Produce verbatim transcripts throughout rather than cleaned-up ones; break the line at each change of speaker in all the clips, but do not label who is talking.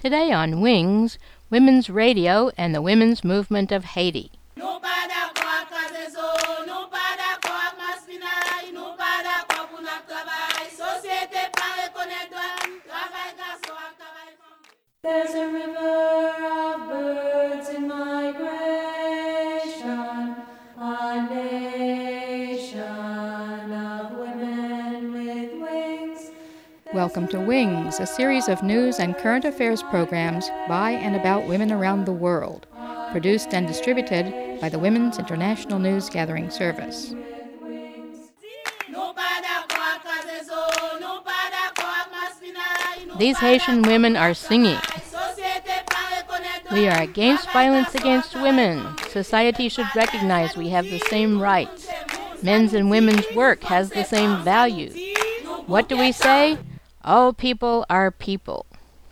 Today on Wings, Women's Radio and the Women's Movement of Haiti.
There's a river of birds in migration, a nation of women with wings.
Welcome to Wings, a series of news and current affairs programs by and about women around the world, produced and distributed by the Women's International News Gathering Service.
These Haitian women are singing. We are against violence against women. Society should recognize we have the same rights. Men's and women's work has the same value. What do we say? All people are people.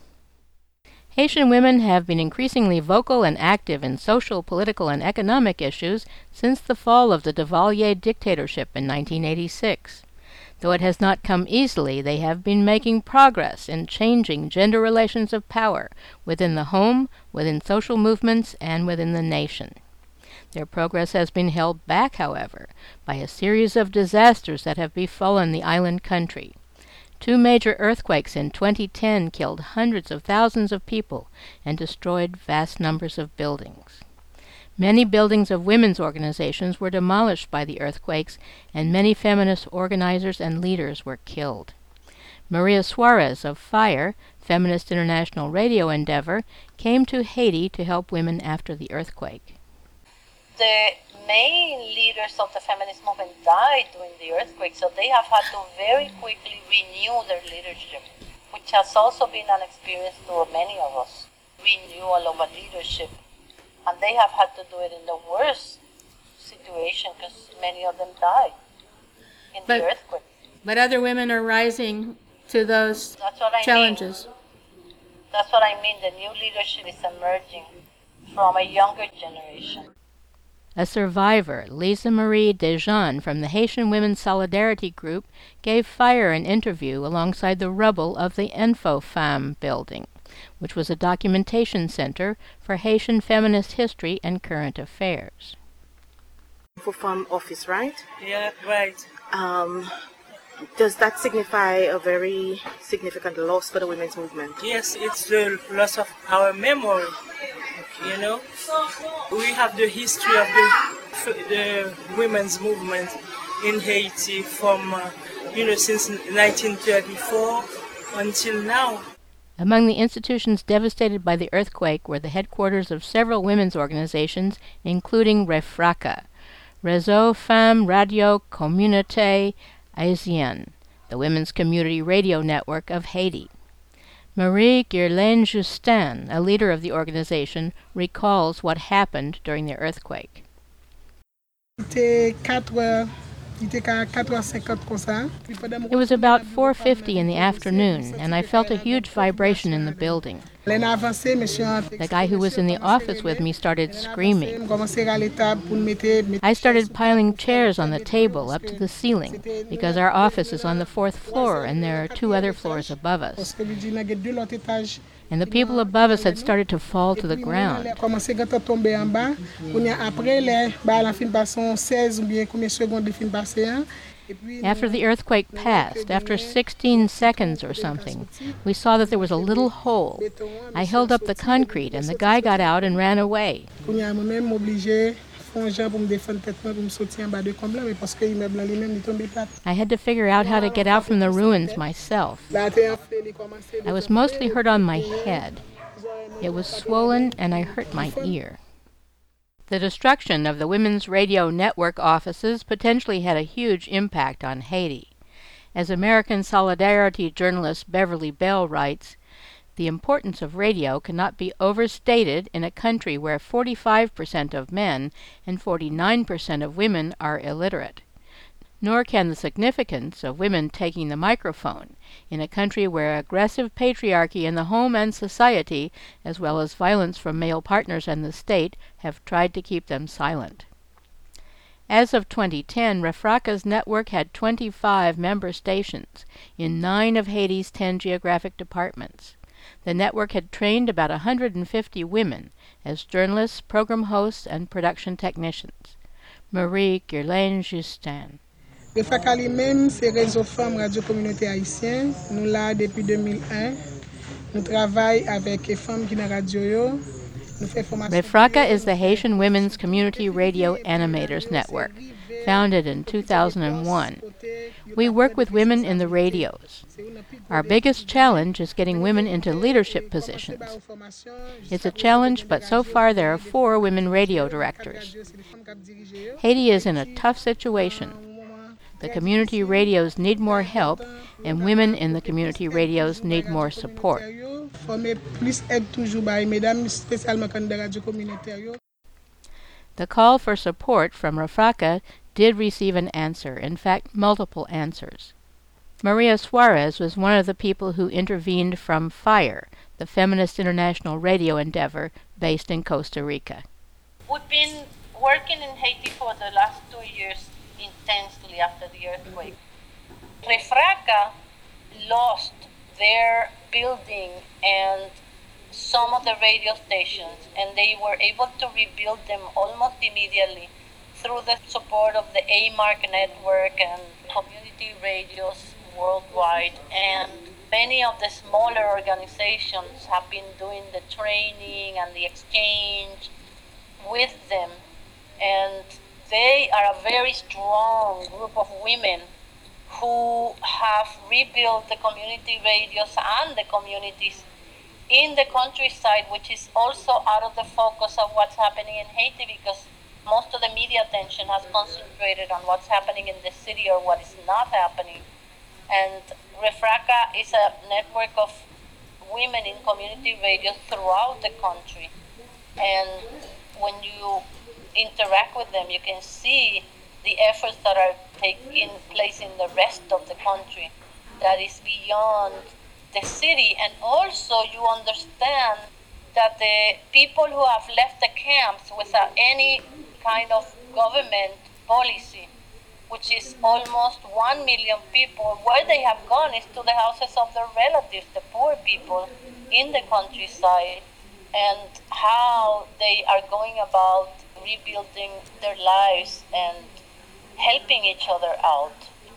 Haitian women have been increasingly vocal and active in social, political, and economic issues since the fall of the Duvalier dictatorship in nineteen eighty-six. Though it has not come easily, they have been making progress in changing gender relations of power within the home, within social movements, and within the nation. Their progress has been held back, however, by a series of disasters that have befallen the island country. Two major earthquakes in twenty ten killed hundreds of thousands of people and destroyed vast numbers of buildings. Many buildings of women's organizations were demolished by the earthquakes, and many feminist organizers and leaders were killed. Maria Suarez of FIRE, Feminist International Radio Endeavor, came to Haiti to help women after the earthquake.
The main leaders of the feminist movement died during the earthquake, so they have had to very quickly renew their leadership, which has also been an experience for many of us. Renewal of a leadership. And they have had to do it in the worst situation because many of them died in
but,
the earthquake.
But other women are rising to those
That's what I
challenges.
Mean. That's what I mean. The new leadership is emerging from a younger generation.
A survivor, Lisa Marie Dejean from the Haitian Women's Solidarity Group, gave FIRE an interview alongside the rubble of the InfoFemme building, which was a documentation center for Haitian feminist history and current affairs.
InfoFemme office, right?
Yeah, right.
Um, does that signify a very significant loss for the women's movement?
Yes, it's the loss of our memory. You know, we have the history of the the women's movement in Haiti from uh, you know since nineteen thirty-four until now.
Among the institutions devastated by the earthquake were the headquarters of several women's organizations, including REFRACA, Réseau Femmes Radio Communauté Haïtienne, the Women's Community Radio Network of Haiti. Marie Guerlain Justin, a leader of the organization, recalls what happened during the earthquake. It was about four fifty in the afternoon, and I felt a huge vibration in the building. The guy who was in the office with me started screaming. I started piling chairs on the table up to the ceiling, because our office is on the fourth floor and there are two other floors above us. And the people above us had started to fall to the ground. After the earthquake passed, after sixteen seconds or something, we saw that there was a little hole. I held up the concrete and the guy got out and ran away. I had to figure out how to get out from the ruins myself. I was mostly hurt on my head. It was swollen and I hurt my ear. The destruction of the Women's Radio Network offices potentially had a huge impact on Haiti. As American Solidarity journalist Beverly Bell writes, the importance of radio cannot be overstated in a country where forty-five percent of men and forty-nine percent of women are illiterate. Nor can the significance of women taking the microphone in a country where aggressive patriarchy in the home and society, as well as violence from male partners and the state, have tried to keep them silent. As of twenty ten, REFRACA's network had twenty-five member stations in nine of Haiti's ten geographic departments. the network had trained about one hundred fifty women as journalists, program hosts, and production technicians. Marie Guerlain Justin.
Refraka lui-même, c'est Réseau Femmes Radio Communauté Haïtienne. Nous là depuis deux mille un. Nous travaillons avec les femmes qui sont dans la radio.
Refraka is the Haitian Women's Community Radio Animators Network, founded in two thousand one. We work with women in the radios. Our biggest challenge is getting women into leadership positions. It's a challenge, but so far there are four women radio directors. Haiti is in a tough situation. The community radios need more help, and women in the community radios need more support. The call for support from Refraka did receive an answer, in fact, multiple answers. Maria Suarez was one of the people who intervened from FIRE, the Feminist International Radio endeavor based in Costa Rica.
We've been working in Haiti for the last two years intensely after the earthquake. Refraka lost their building and some of the radio stations, and they were able to rebuild them almost immediately through the support of the A M A R C network and community radios worldwide. And many of the smaller organizations have been doing the training and the exchange with them, and they are a very strong group of women who have rebuilt the community radios and the communities in the countryside, which is also out of the focus of what's happening in Haiti, because most of the media attention has concentrated on what's happening in the city or what is not happening. And Refraka is a network of women in community radios throughout the country. And when you interact with them, you can see the efforts that are taking place in the rest of the country that is beyond the city. And also you understand that the people who have left the camps without any kind of government policy, which is almost one million people, where they have gone is to the houses of their relatives, the poor people in the countryside, and how they are going about rebuilding their lives and helping each other out.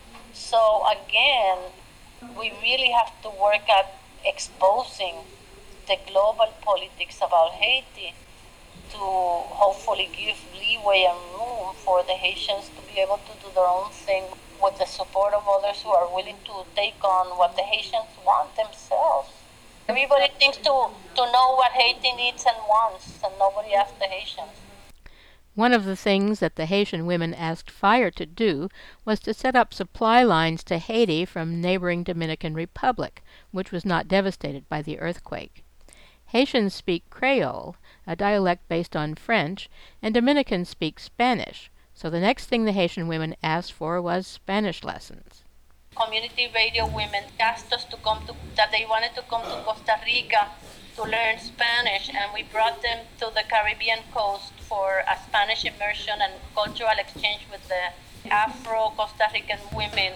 So again, we really have to work at exposing the global politics about Haiti to hopefully give leeway and room for the Haitians to be able to do their own thing with the support of others who are willing to take on what the Haitians want themselves. Everybody thinks to, to know what Haiti needs and wants, and nobody asks the Haitians.
One of the things that the Haitian women asked FIRE to do was to set up supply lines to Haiti from neighboring Dominican Republic, which was not devastated by the earthquake. Haitians speak Creole, a dialect based on French, and Dominicans speak Spanish, so the next thing the Haitian women asked for was Spanish lessons.
Community radio women asked us to come to, that they wanted to come to Costa Rica to learn Spanish, and we brought them to the Caribbean coast for a Spanish immersion and cultural exchange with the Afro-Costa Rican women.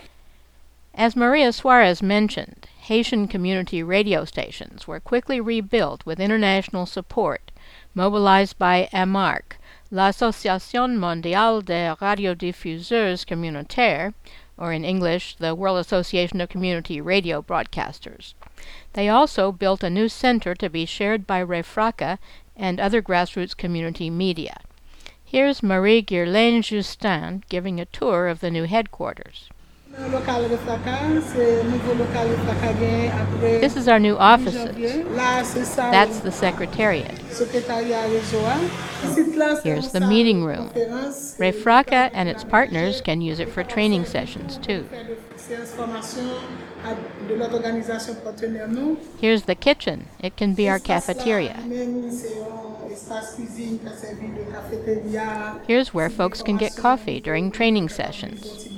As Maria Suarez mentioned, Haitian community radio stations were quickly rebuilt with international support, mobilized by A M A R C, l'Association Mondiale des Radiodiffuseurs Communautaires, or in English, the World Association of Community Radio Broadcasters. They also built a new center to be shared by Refraka and other grassroots community media. Here's Marie Guerlain Justin giving a tour of the new headquarters. This is our new offices. That's the secretariat. Here's the meeting room. Refraka and its partners can use it for training sessions too. Here's the kitchen. It can be our cafeteria. Here's where folks can get coffee during training sessions.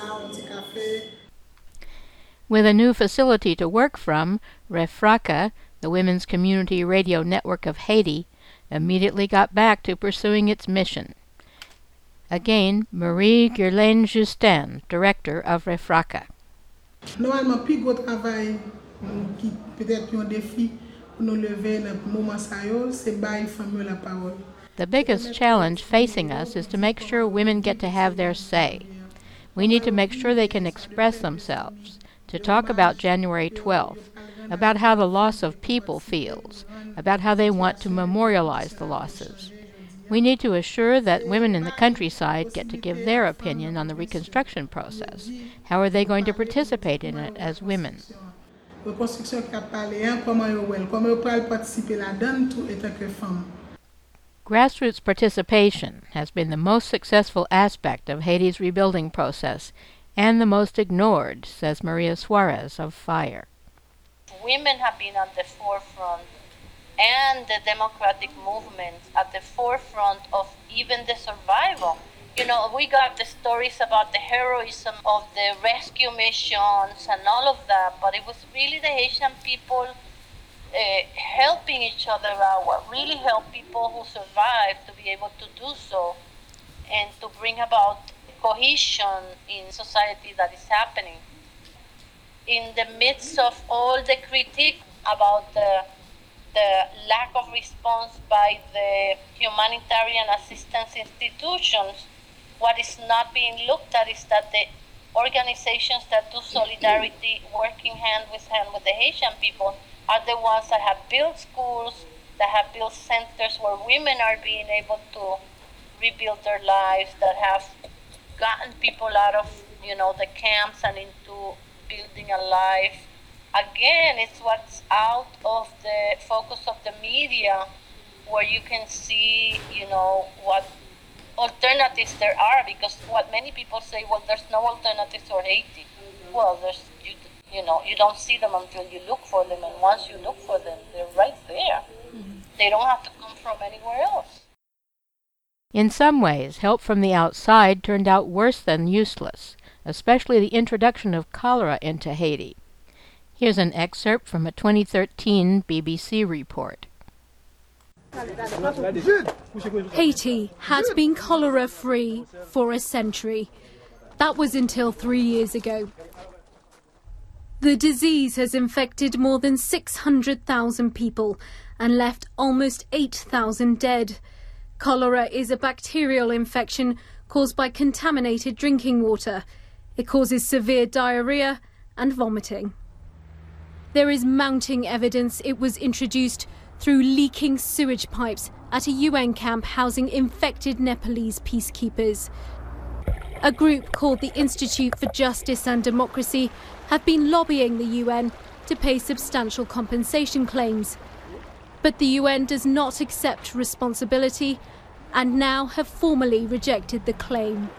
With a new facility to work from, Refraka, the Women's Community Radio Network of Haiti, immediately got back to pursuing its mission. Again, Marie Guerlain Justin, director of Refraka.
Normalement, plus gros travail qui peut-être un défi pour nous lever dans le moment ça yo, c'est bailler femme la parole.
The biggest challenge facing us is to make sure women get to have their say. We need to make sure they can express themselves, to talk about January twelfth, about how the loss of people feels, about how they want to memorialize the losses. We need to assure that women in the countryside get to give their opinion on the reconstruction process. How are they going to participate in it as women?
Reconstruction qui a parlé, comment yo wel, comment yo pral participer là-dedans tout étant que femme.
Grassroots participation has been the most successful aspect of Haiti's rebuilding process and the most ignored, says Maria Suarez of FIRE.
Women have been at the forefront, and the democratic movement at the forefront of even the survival. You know, we got the stories about the heroism of the rescue missions and all of that, but it was really the Haitian people uh, helping each other out, what really helped people who survived to be able to do so and to bring about cohesion in society that is happening. In the midst of all the critique about the the lack of response by the humanitarian assistance institutions, what is not being looked at is that the organizations that do solidarity, working hand with hand with the Haitian people, are the ones that have built schools, that have built centers where women are being able to rebuild their lives, that have gotten people out of, you know, the camps and into building a life. Again, it's what's out of the focus of the media, where you can see, you know, what alternatives there are, because what many people say, well, there's no alternatives for Haiti. Well, there's, you, you know, you don't see them until you look for them, and once you look for them, they're right there. Mm-hmm. They don't have to come from anywhere else.
In some ways, help from the outside turned out worse than useless, especially the introduction of cholera into Haiti. Here's an excerpt from a twenty thirteen B B C report.
Haiti had been cholera-free for a century. That was until three years ago. The disease has infected more than six hundred thousand people and left almost eight thousand dead. Cholera is a bacterial infection caused by contaminated drinking water. It causes severe diarrhea and vomiting. There is mounting evidence it was introduced through leaking sewage pipes at a U N camp housing infected Nepalese peacekeepers. A group called the Institute for Justice and Democracy have been lobbying the U N to pay substantial compensation claims. But the U N does not accept responsibility and now have formally rejected the claim.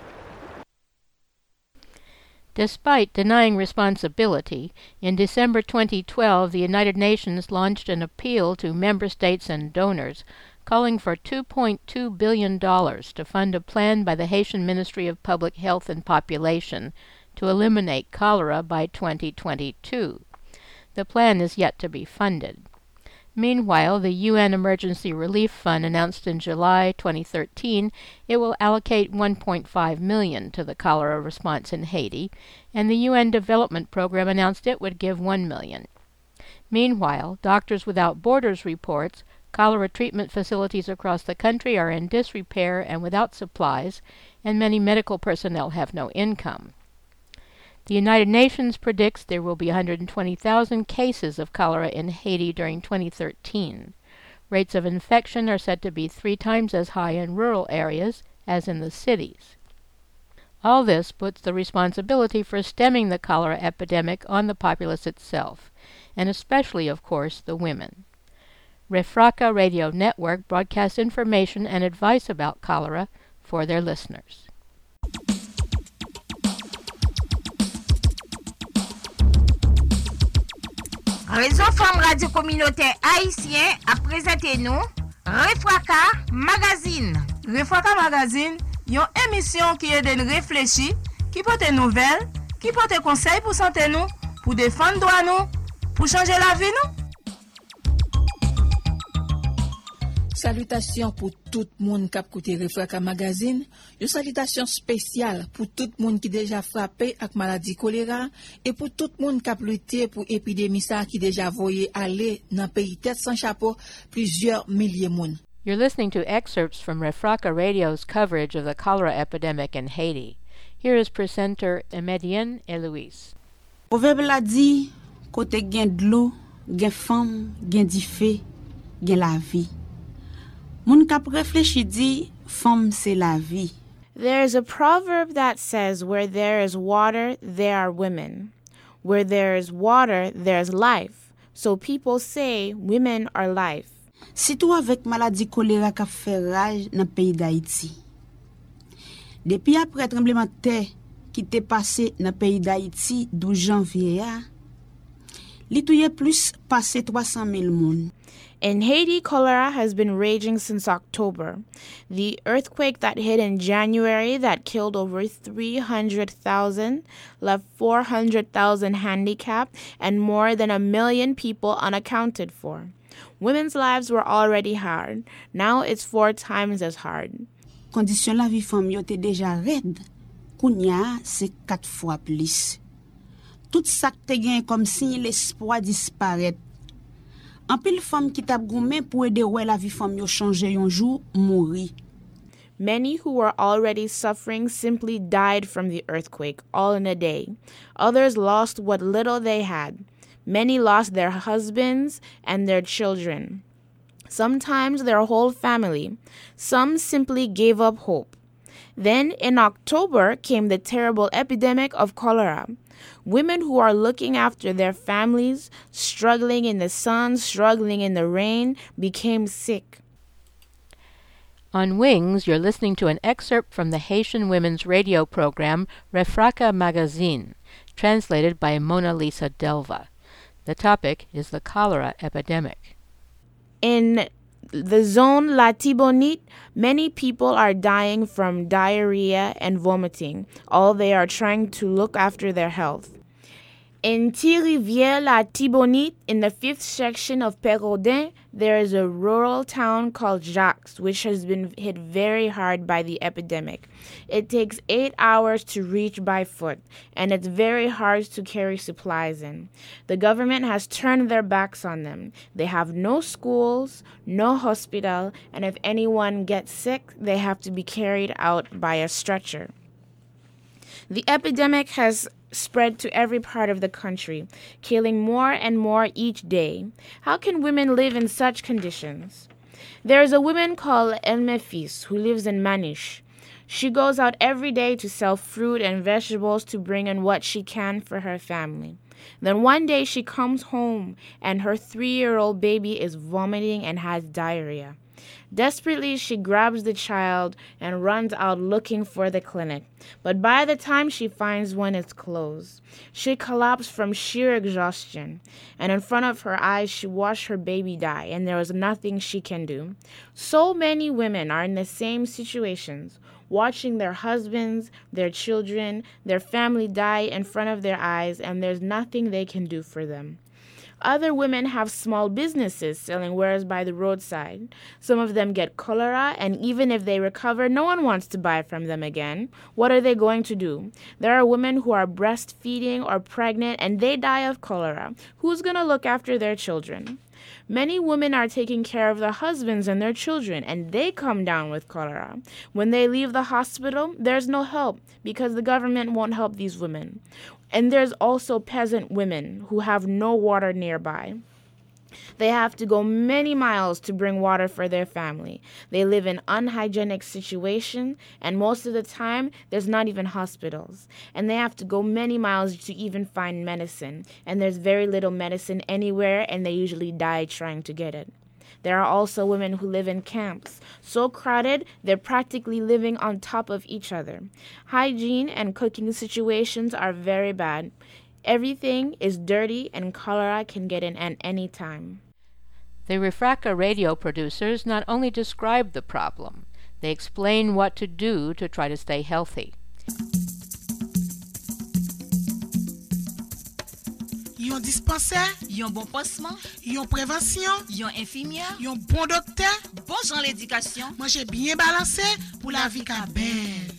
Despite denying responsibility, in December twenty twelve the United Nations launched an appeal to member states and donors calling for two point two billion dollars to fund a plan by the Haitian Ministry of Public Health and Population to eliminate cholera by twenty twenty-two. The plan is yet to be funded. Meanwhile, the U N Emergency Relief Fund announced in July twenty thirteen it will allocate one point five million dollars to the cholera response in Haiti, and the U N Development Program announced it would give one million dollars. Meanwhile, Doctors Without Borders reports cholera treatment facilities across the country are in disrepair and without supplies, and many medical personnel have no income. The United Nations predicts there will be one hundred twenty thousand cases of cholera in Haiti during twenty thirteen. Rates of infection are said to be three times as high in rural areas as in the cities. All this puts the responsibility for stemming the cholera epidemic on the populace itself, and especially, of course, the women. Refraca Radio Network broadcasts information and advice about cholera for their listeners.
Réseau Femmes Radio Communautaire Haïtien a présenté nous Refraca Magazine.
Refraca Magazine, yon émission qui aide nous réfléchir, qui porte nouvelles, qui porte conseils pour santé nous, pour défendre droit nous, pour changer la vie nous.
Salutation pour tout le monde qui a écouté Refraka Magazine. Une salutation spéciale pour tout le monde qui déjà frappé avec maladie choléra et pour tout le monde qui a lutté pour l'épidémie qui déjà voyé aller dans le pays tête sans chapeau plusieurs milliers de monde.
You're listening to excerpts from Refraka Radio's coverage of the cholera epidemic in Haiti. Here is presenter Emedienne Eloise.
Proverbe la dit, côté gen de l'eau, gen femme, gen di fè, gen la vie. Moun kap réfléchi dit, femme c'est la vie.
There is a proverb that says, where there is water, there are women. Where there is water, there is life. So people say women are life.
Surtout avec maladie choléra qui fait rage dans le pays d'Haïti. Depuis après tremblement de terre qui t'est passé dans le pays d'Haïti douze janvier, li touye plus passé trois cent mille moun.
In Haiti, cholera has been raging since October. The earthquake that hit in January that killed over three hundred thousand, left four hundred thousand handicapped, and more than a million people unaccounted for. Women's lives were already hard. Now it's four times as hard.
Condition la vie femme yo te déjà raide. Kounya c'est quatre fois plus. Tout ça te gen comme si l'espoir disparaît. En pile femme qui t'a goumé pour aider ouais la vie femme yo changer un jour mouri.
Many who were already suffering simply died from the earthquake, all in a day. Others lost what little they had. Many lost their husbands and their children. Sometimes their whole family. Some simply gave up hope. Then in October came the terrible epidemic of cholera. Women who are looking after their families, struggling in the sun, struggling in the rain, became sick.
On Wings, you're listening to an excerpt from the Haitian women's radio program Refraka Magazine, translated by Mona Lisa Delva. The topic is the cholera epidemic.
In the zone La Tibonite, many people are dying from diarrhea and vomiting. All they are trying to look after their health. In Thirivière La Tibonite, in the fifth section of Pérodin, there is a rural town called Jacques, which has been hit very hard by the epidemic. It takes eight hours to reach by foot, and it's very hard to carry supplies in. The government has turned their backs on them. They have no schools, no hospital, and if anyone gets sick, they have to be carried out by a stretcher. The epidemic has spread to every part of the country, killing more and more each day. How can women live in such conditions? There is a woman called Elmefis who lives in Manish. She goes out every day to sell fruit and vegetables to bring in what she can for her family. Then one day she comes home and her three-year-old baby is vomiting and has diarrhea. Desperately, she grabs the child and runs out looking for the clinic. But by the time she finds one, it's closed. She collapsed from sheer exhaustion, and in front of her eyes, she watched her baby die, and there was nothing she can do. So many women are in the same situations, watching their husbands, their children, their family die in front of their eyes, and there's nothing they can do for them. Other women have small businesses selling wares by the roadside. Some of them get cholera, and even if they recover, no one wants to buy from them again. What are they going to do? There are women who are breastfeeding or pregnant, and they die of cholera. Who's going to look after their children? Many women are taking care of their husbands and their children, and they come down with cholera. When they leave the hospital, there's no help because the government won't help these women. And there's also peasant women who have no water nearby. They have to go many miles to bring water for their family. They live in unhygienic situations, and most of the time, there's not even hospitals. And they have to go many miles to even find medicine. And there's very little medicine anywhere, and they usually die trying to get it. There are also women who live in camps, so crowded they're practically living on top of each other. Hygiene and cooking situations are very bad. Everything is dirty, and cholera can get in at any time.
The Refraka radio producers not only describe the problem, they explain what to do to try to stay healthy.
yon dispensaire,
yon bon pansement,
yon prévention,
yon infirmière,
yon bon docteur,
bon genre l'éducation,
manger bien balancé pour la vie ka belle.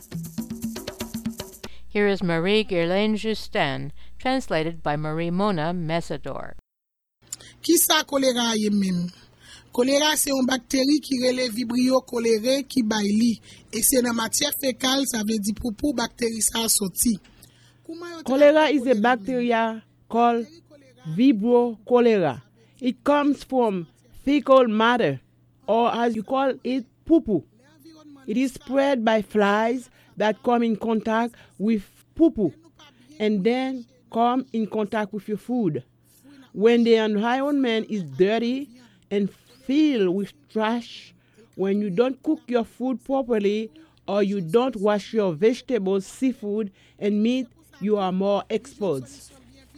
Here is Marie Guerlain Justin, translated by Marie Mona Mesador.
Qui sa choléra yé même? Choléra c'est une bactérie qui relève vibrio choléré qui baili et c'est dans matière fécale, ça veut dire pour pour bactérie ça sorti.
Cholera is a bacteria called Vibrio cholera. It comes from fecal matter, or as you call it, poo-poo. It is spread by flies that come in contact with poo-poo and then come in contact with your food. When the environment is dirty and filled with trash, when you don't cook your food properly or you don't wash your vegetables, seafood, and meat, you are more exposed.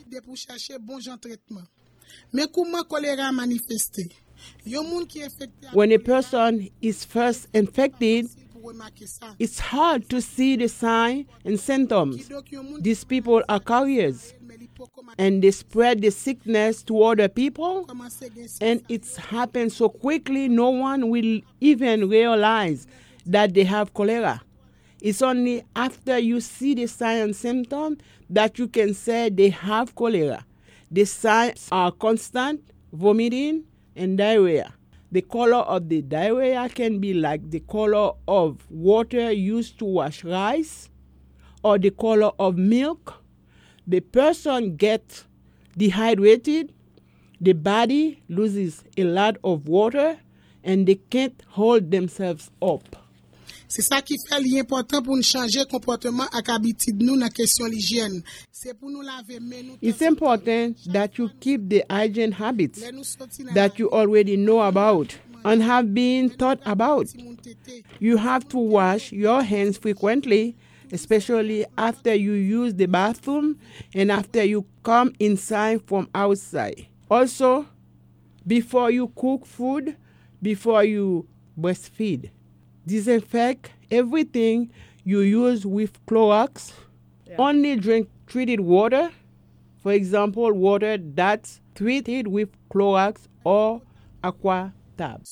When a person is first infected, it's hard to see the signs and symptoms. These people are carriers, and they spread the sickness to other people, and it's happened so quickly no one will even realize that they have cholera. It's only after you see the signs and symptoms that you can say they have cholera. The signs are constant vomiting and diarrhea. The color of the diarrhea can be like the color of water used to wash rice or the color of milk. The person gets dehydrated, the body loses a lot of water, and they can't hold themselves up.
C'est ça qui fait l'important pour nous changer comportement ak habitude nous dans question l'hygiène. C'est pour nous laver main nous.
It's important that you keep the hygiene habits that you already know about and have been taught about. You have to wash your hands frequently, especially after you use the bathroom and after you come inside from outside. Also, before you cook food, before you breastfeed. Disinfect everything you use with Clorox. Yeah. Only drink treated water. For example, water that's treated with Clorox or Aquatab.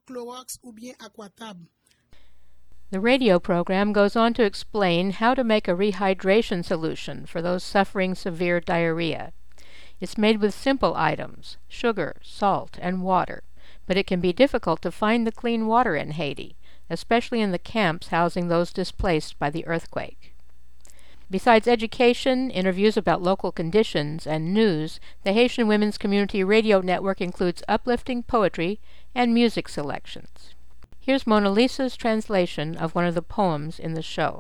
The radio program goes on to explain how to make a rehydration solution for those suffering severe diarrhea. It's made with simple items, sugar, salt, and water, but it can be difficult to find the clean water in Haiti, especially in the camps housing those displaced by the earthquake. Besides education, interviews about local conditions, and news, the Haitian Women's Community Radio Network includes uplifting poetry and music selections. Here's Mona Lisa's translation of one of the poems in the show.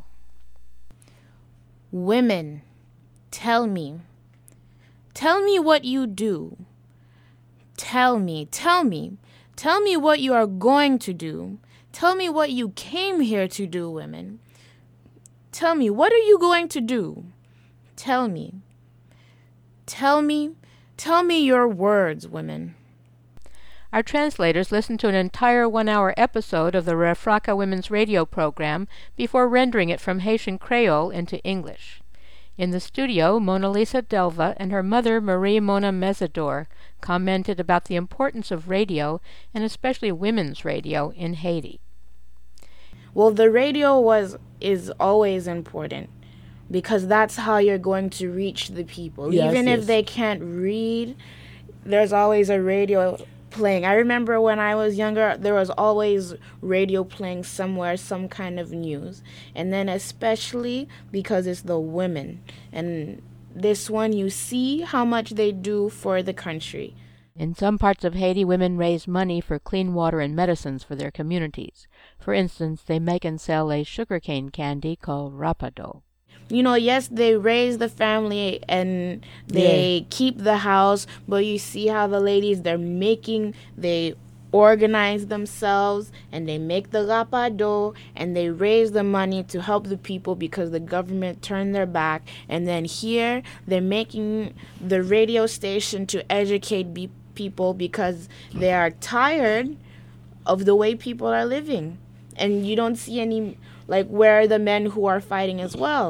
Women, tell me. Tell me what you do. Tell me, tell me. Tell me what you are going to do. Tell me what you came here to do, women. Tell me, what are you going to do? Tell me. Tell me, tell me your words, women.
Our translators listened to an entire one-hour episode of the Refraka Women's Radio program before rendering it from Haitian Creole into English. In the studio, Mona Lisa Delva and her mother, Marie Mona Mesador, commented about the importance of radio, and especially women's radio, in Haiti.
Well, the radio was is always important because that's how you're going to reach the people.
Yes,
Even
yes.
if they can't read, there's always a radio playing. I remember when I was younger, there was always radio playing somewhere, some kind of news. And then especially because it's the women. And this one, you see how much they do for the country.
In some parts of Haiti, women raise money for clean water and medicines for their communities. For instance, they make and sell a sugarcane candy called Rapadot.
You know, yes, they raise the family and they yeah. keep the house, but you see how the ladies, they're making, they organize themselves and they make the rapadot and they raise the money to help the people because the government turned their back. And then here, they're making the radio station to educate be- people because they are tired of the way people are living. And you don't see any, like, where are the men who are fighting as well?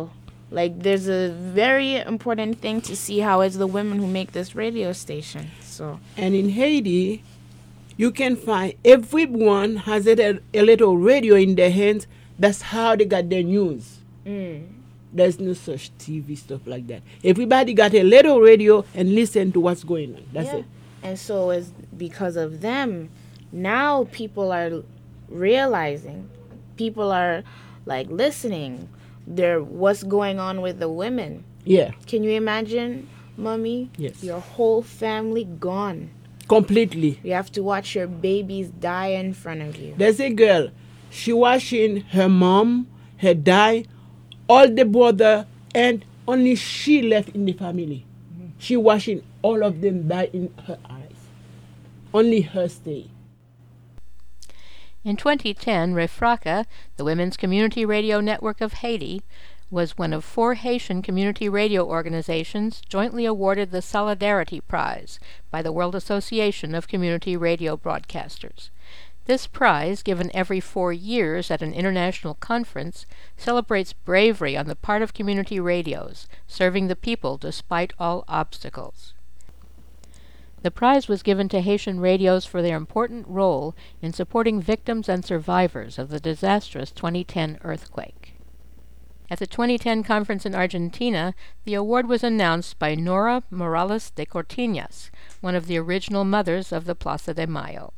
Like, there's a very important thing to see how it's the women who make this radio station. So,
and in Haiti, you can find everyone has a, a little radio in their hands. That's how they got their news.
mm.
There's no such T V stuff like that. Everybody got a little radio and listen to what's going on. That's
yeah.
it.
And so it's because of them. Now people are realizing, people are like listening. They're what's going on with the women.
Yeah.
Can you imagine, Mommy?
Yes.
Your whole family gone.
Completely.
You have to watch your babies die in front of you.
There's a girl. She watching her mom, her die, all the brother, and only she left in the family. Mm-hmm. She watching all of them die in her eyes. Only her stay.
In twenty ten, REFRACA, the Women's Community Radio Network of Haiti, was one of four Haitian community radio organizations jointly awarded the Solidarity Prize by the World Association of Community Radio Broadcasters. This prize, given every four years at an international conference, celebrates bravery on the part of community radios, serving the people despite all obstacles. The prize was given to Haitian radios for their important role in supporting victims and survivors of the disastrous twenty ten earthquake. At the twenty ten conference in Argentina, the award was announced by Nora Morales de Cortiñas, one of the original mothers of the Plaza de Mayo.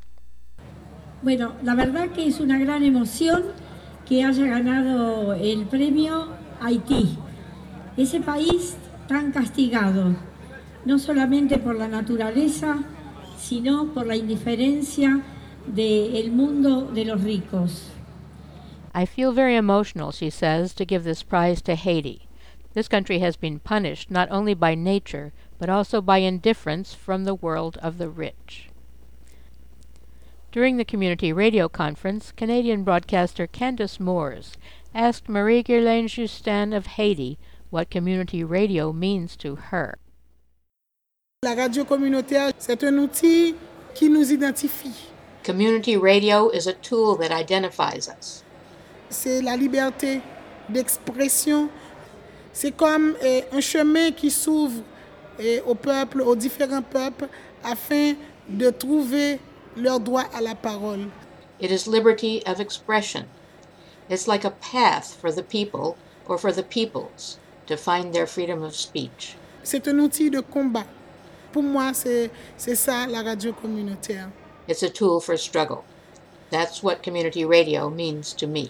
Bueno, la verdad que es una gran emoción que haya ganado el premio Haití, ese país tan castigado, no solamente por la naturaleza, sino por la indiferencia del mundo de los ricos.
I feel very emotional, she says, to give this prize to Haiti. This country has been punished not only by nature, but also by indifference from the world of the rich. During the community radio conference, Canadian broadcaster Candace Moores asked Marie-Guerlaine Justin of Haiti what community radio means to her.
La radio communautaire, c'est un outil qui nous identifie.
Community radio is a tool that identifies us.
C'est la liberté d'expression. C'est comme eh, un chemin qui s'ouvre eh, au peuple, aux différents peuples, afin de trouver leur droit à la parole.
It is liberty of expression. It's like a path for the people, or for the peoples, to find their freedom of speech.
C'est un outil de combat. Pour moi, c'est, c'est ça la radio communautaire.
It's a tool for struggle. That's what community radio means to me.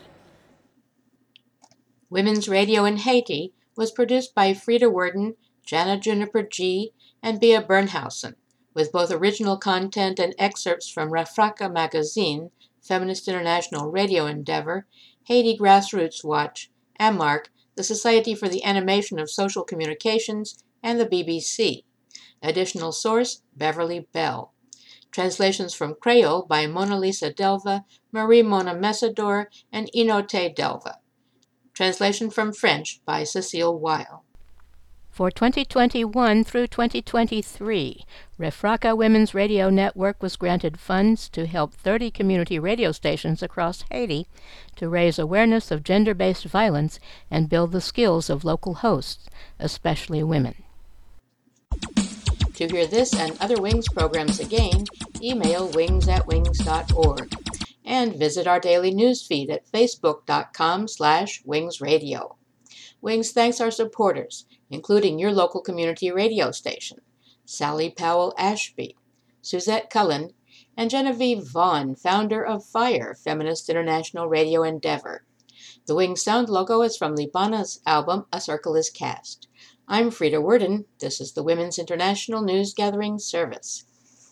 Women's Radio in Haiti was produced by Frida Worden, Jana Juniper G., and Bea Bernhausen, with both original content and excerpts from REFRACA magazine, Feminist International Radio Endeavor, Haiti Grassroots Watch, AMARC, the Society for the Animation of Social Communications, and the B B C. Additional source, Beverly Bell. Translations from Creole by Mona Lisa Delva, Marie Mona Messador, and Inote Delva. Translation from French by Cecile Weil. For twenty twenty-one through twenty twenty-three, REFRACA Women's Radio Network was granted funds to help thirty community radio stations across Haiti to raise awareness of gender-based violence and build the skills of local hosts, especially women. To hear this and other WINGS programs again, email wings at wings dot org and visit our daily newsfeed at facebook.com slash wingsradio. WINGS thanks our supporters, including your local community radio station, Sally Powell Ashby, Suzette Cullen, and Genevieve Vaughn, founder of FIRE, Feminist International Radio Endeavor. The WINGS sound logo is from Libana's album A Circle is Cast. I'm Frida Worden. This is the Women's International News Gathering Service.